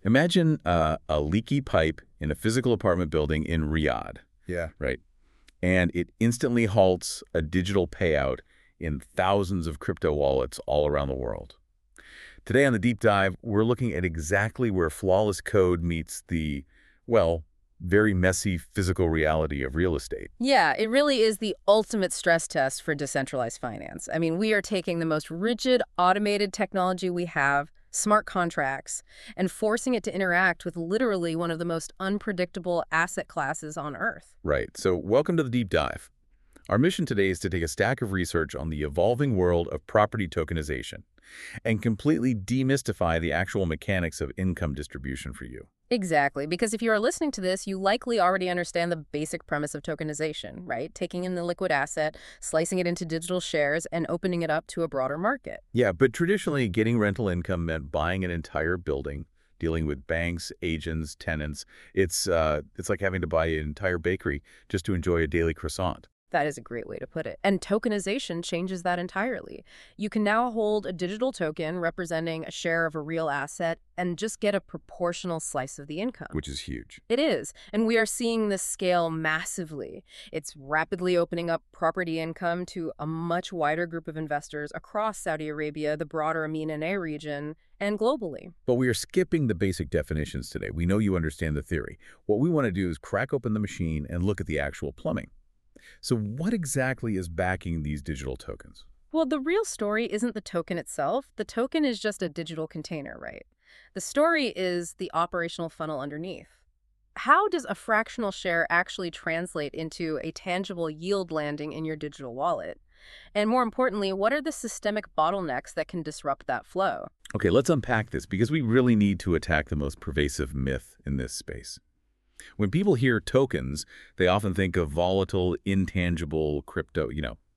Imagine a leaky pipe in a physical apartment building in Riyadh, Yeah. right? And it instantly halts a digital payout in thousands of crypto wallets all around the world. Today on the Deep Dive, we're looking at exactly where flawless code meets the, well, very messy physical reality of real estate. Yeah, it really is the ultimate stress test for decentralized finance. I mean, we are taking the most rigid, automated technology we have, smart contracts, and forcing it to interact with literally one of the most unpredictable asset classes on Earth. Right, so welcome to the Deep Dive. Our mission today is to take a stack of research on the evolving world of property tokenization and completely demystify the actual mechanics of income distribution for you. Exactly, because if you are listening to this, you likely already understand the basic premise of tokenization, right? Taking in the liquid asset, slicing it into digital shares, and opening it up to a broader market. Yeah, but traditionally, getting rental income meant buying an entire building, dealing with banks, agents, tenants. It's like having to buy an entire bakery just to enjoy a daily croissant. That is a great way to put it. And tokenization changes that entirely. You can now hold a digital token representing a share of a real asset and just get a proportional slice of the income. Which is huge. It is. And we are seeing this scale massively. It's rapidly opening up property income to a much wider group of investors across Saudi Arabia, the broader MENA region, and globally. But we are skipping the basic definitions today. We know you understand the theory. What we want to do is crack open the machine and look at the actual plumbing. So what exactly is backing these digital tokens? Well, the real story isn't the token itself. The token is just a digital container, right? The story is the operational funnel underneath. How does a fractional share actually translate into a tangible yield landing in your digital wallet? And more importantly, what are the systemic bottlenecks that can disrupt that flow? Okay, let's unpack this because we really need to attack the most pervasive myth in this space. When people hear tokens, they often think of volatile, intangible crypto,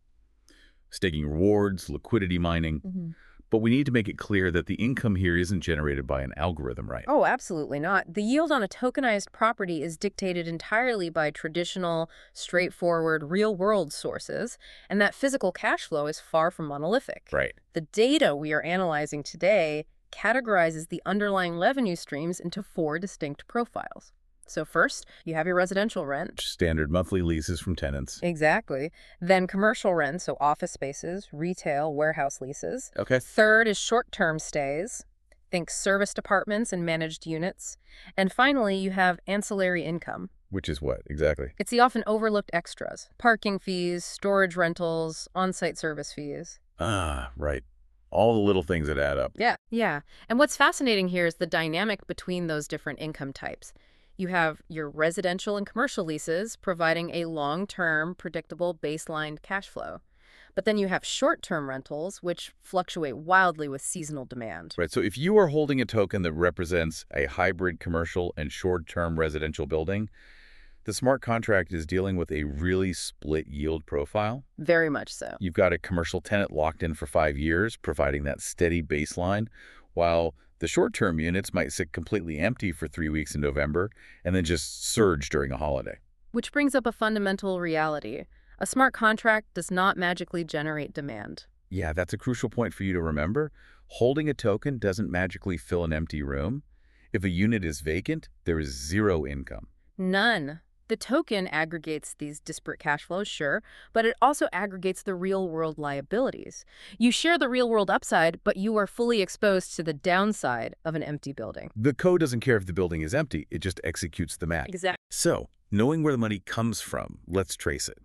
staking rewards, liquidity mining. But we need to make it clear that the income here isn't generated by an algorithm, right? Oh, absolutely not. The yield on a tokenized property is dictated entirely by traditional, straightforward, real-world sources, and that physical cash flow is far from monolithic. Right. The data we are analyzing today categorizes the underlying revenue streams into 4 distinct profiles. So first, you have your residential rent. Standard monthly leases from tenants. Exactly. Then commercial rent, so office spaces, retail, warehouse leases. Okay. Third is short-term stays. Think service departments and managed units. And finally, you have ancillary income. Which is what, exactly? It's the often overlooked extras. Parking fees, storage rentals, on-site service fees. Ah, right. All the little things that add up. Yeah. And what's fascinating here is the dynamic between those different income types. You have your residential and commercial leases providing a long-term, predictable baseline cash flow. But then you have short-term rentals, which fluctuate wildly with seasonal demand. Right, so if you are holding a token that represents a hybrid commercial and short-term residential building, the smart contract is dealing with a really split yield profile. Very much so. You've got a commercial tenant locked in for 5 years, providing that steady baseline, while the short-term units might sit completely empty for 3 weeks in November and then just surge during a holiday. Which brings up a fundamental reality. A smart contract does not magically generate demand. Yeah, that's a crucial point for you to remember. Holding a token doesn't magically fill an empty room. If a unit is vacant, there is zero income. None. The token aggregates these disparate cash flows, sure, but it also aggregates the real-world liabilities. You share the real-world upside, but you are fully exposed to the downside of an empty building. The code doesn't care if the building is empty, it just executes the match. Exactly. So, knowing where the money comes from, let's trace it.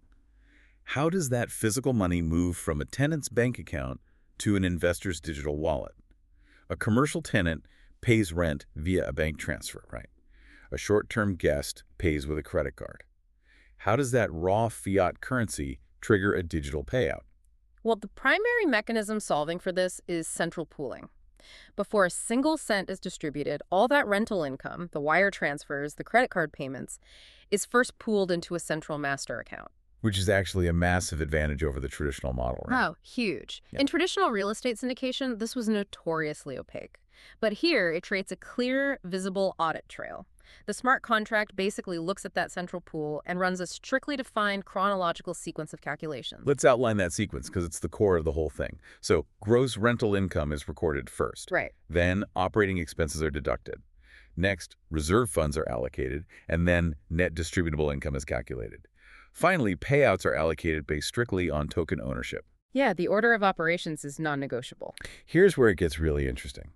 How does that physical money move from a tenant's bank account to an investor's digital wallet? A commercial tenant pays rent via a bank transfer, right? A short-term guest pays with a credit card. How does that raw fiat currency trigger a digital payout? Well, the primary mechanism solving for this is central pooling. Before a single cent is distributed, all that rental income, the wire transfers, the credit card payments, is first pooled into a central master account. Which is actually a massive advantage over the traditional model, right? Oh, huge. Yeah. In traditional real estate syndication, this was notoriously opaque. But here, it creates a clear, visible audit trail. The smart contract basically looks at that central pool and runs a strictly defined chronological sequence of calculations. Let's outline that sequence because it's the core of the whole thing. So gross rental income is recorded first. Right. Then operating expenses are deducted. Next, reserve funds are allocated, and then net distributable income is calculated. Finally, payouts are allocated based strictly on token ownership. Yeah, the order of operations is non-negotiable. Here's where it gets really interesting.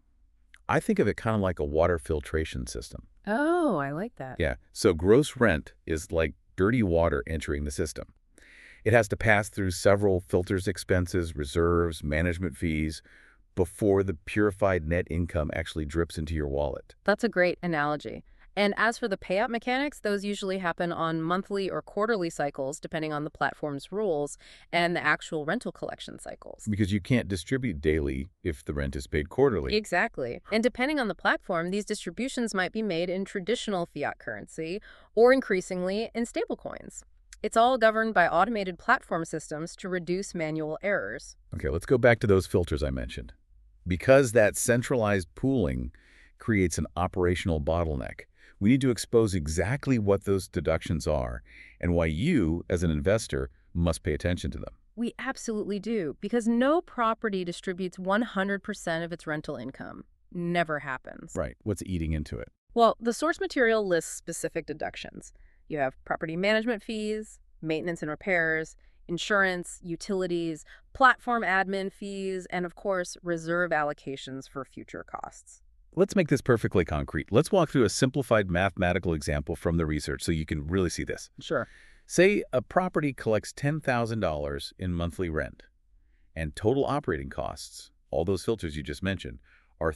I think of it kind of like a water filtration system. Oh, I like that. Yeah, so gross rent is like dirty water entering the system. It has to pass through several filters, expenses, reserves, management fees, before the purified net income actually drips into your wallet. That's a great analogy. And as for the payout mechanics, those usually happen on monthly or quarterly cycles, depending on the platform's rules and the actual rental collection cycles. Because you can't distribute daily if the rent is paid quarterly. Exactly. And depending on the platform, these distributions might be made in traditional fiat currency or increasingly in stablecoins. It's all governed by automated platform systems to reduce manual errors. Okay, let's go back to those filters I mentioned. Because that centralized pooling creates an operational bottleneck, we need to expose exactly what those deductions are and why you, as an investor, must pay attention to them. We absolutely do, because no property distributes 100% of its rental income. Never happens. Right. What's eating into it? Well, the source material lists specific deductions. You have property management fees, maintenance and repairs, insurance, utilities, platform admin fees, and of course, reserve allocations for future costs. Let's make this perfectly concrete. Let's walk through a simplified mathematical example from the research so you can really see this. Sure. Say a property collects $10,000 in monthly rent, and total operating costs, all those filters you just mentioned, are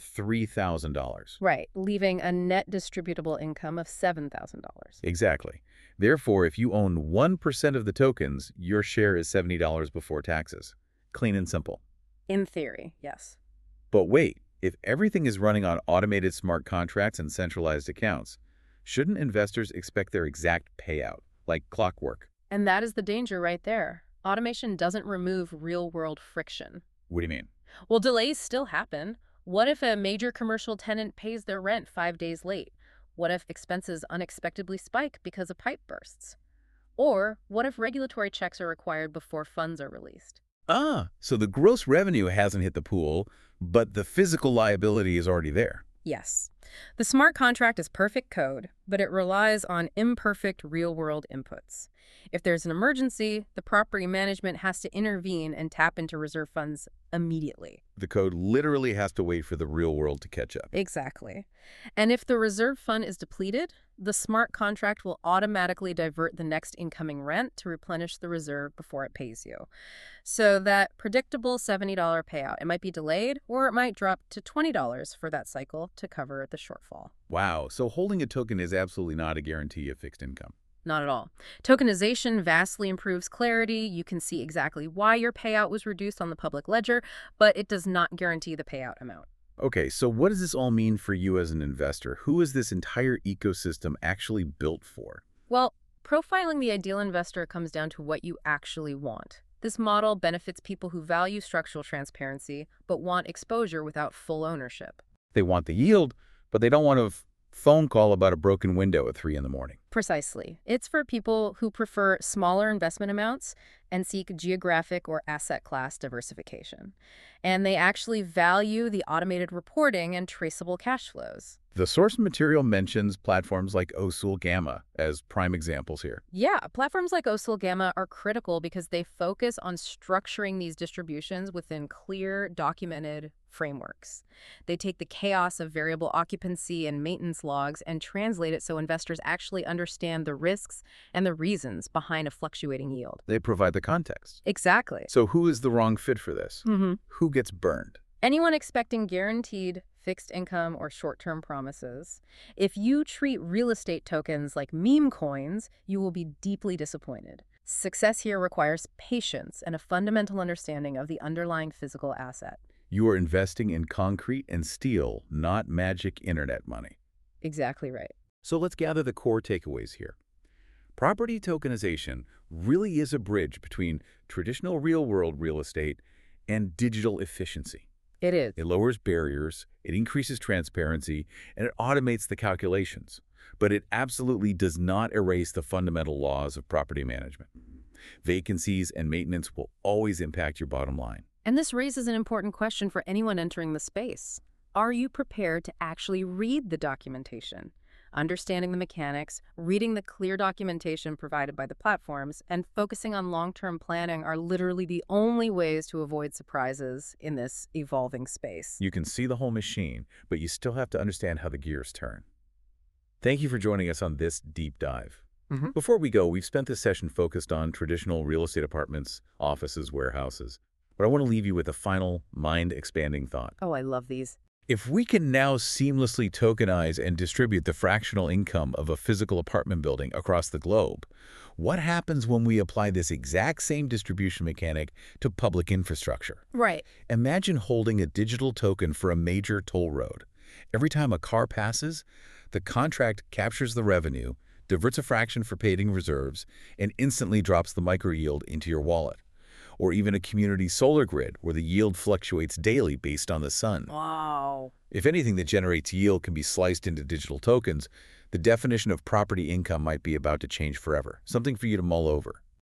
$3,000. Right, leaving a net distributable income of $7,000. Exactly. Therefore, if you own 1% of the tokens, your share is $70 before taxes. Clean and simple. In theory, yes. But wait, if everything is running on automated smart contracts and centralized accounts, shouldn't investors expect their exact payout, like clockwork? And that is the danger right there. Automation doesn't remove real-world friction. What do you mean? Well, delays still happen. What if a major commercial tenant pays their rent 5 days late? What if expenses unexpectedly spike because a pipe bursts? Or what if regulatory checks are required before funds are released? So the gross revenue hasn't hit the pool, but the physical liability is already there. Yes. The smart contract is perfect code, but it relies on imperfect real-world inputs. If there's an emergency, the property management has to intervene and tap into reserve funds immediately. The code literally has to wait for the real world to catch up. Exactly. And if the reserve fund is depleted, the smart contract will automatically divert the next incoming rent to replenish the reserve before it pays you. So that predictable $70 payout, it might be delayed, or it might drop to $20 for that cycle to cover the shortfall. Wow, so holding a token is absolutely not a guarantee of fixed income. Not at all. Tokenization vastly improves clarity. You can see exactly why your payout was reduced on the public ledger, but it does not guarantee the payout amount. Okay, so what does this all mean for you as an investor? Who is this entire ecosystem actually built for? Well, profiling the ideal investor comes down to what you actually want. This model benefits people who value structural transparency, but want exposure without full ownership. They want the yield, but they don't want a phone call about a broken window at 3 in the morning. Precisely. It's for people who prefer smaller investment amounts and seek geographic or asset class diversification. And they actually value the automated reporting and traceable cash flows. The source material mentions platforms like Osul Gamma as prime examples here. Yeah, platforms like Osul Gamma are critical because they focus on structuring these distributions within clear, documented frameworks. They take the chaos of variable occupancy and maintenance logs and translate it so investors actually understand the risks and the reasons behind a fluctuating yield. They provide the context. Exactly. So who is the wrong fit for this? Who gets burned? Anyone expecting guaranteed fixed income or short-term promises. If you treat real estate tokens like meme coins, you will be deeply disappointed. Success here requires patience and a fundamental understanding of the underlying physical asset. You are investing in concrete and steel, not magic internet money. Exactly right. So let's gather the core takeaways here. Property tokenization really is a bridge between traditional real-world real estate and digital efficiency. It is. It lowers barriers, it increases transparency, and it automates the calculations. But it absolutely does not erase the fundamental laws of property management. Vacancies and maintenance will always impact your bottom line. And this raises an important question for anyone entering the space. Are you prepared to actually read the documentation? Understanding the mechanics, reading the clear documentation provided by the platforms, and focusing on long-term planning are literally the only ways to avoid surprises in this evolving space. You can see the whole machine, but you still have to understand how the gears turn. Thank you for joining us on this deep dive. Before we go, we've spent this session focused on traditional real estate apartments, offices, warehouses. But I want to leave you with a final mind-expanding thought. Oh, I love these. If we can now seamlessly tokenize and distribute the fractional income of a physical apartment building across the globe, what happens when we apply this exact same distribution mechanic to public infrastructure? Right. Imagine holding a digital token for a major toll road. Every time a car passes, the contract captures the revenue, diverts a fraction for paying reserves, and instantly drops the microyield into your wallet. Or even a community solar grid where the yield fluctuates daily based on the sun. Wow. If anything that generates yield can be sliced into digital tokens, the definition of property income might be about to change forever, something for you to mull over.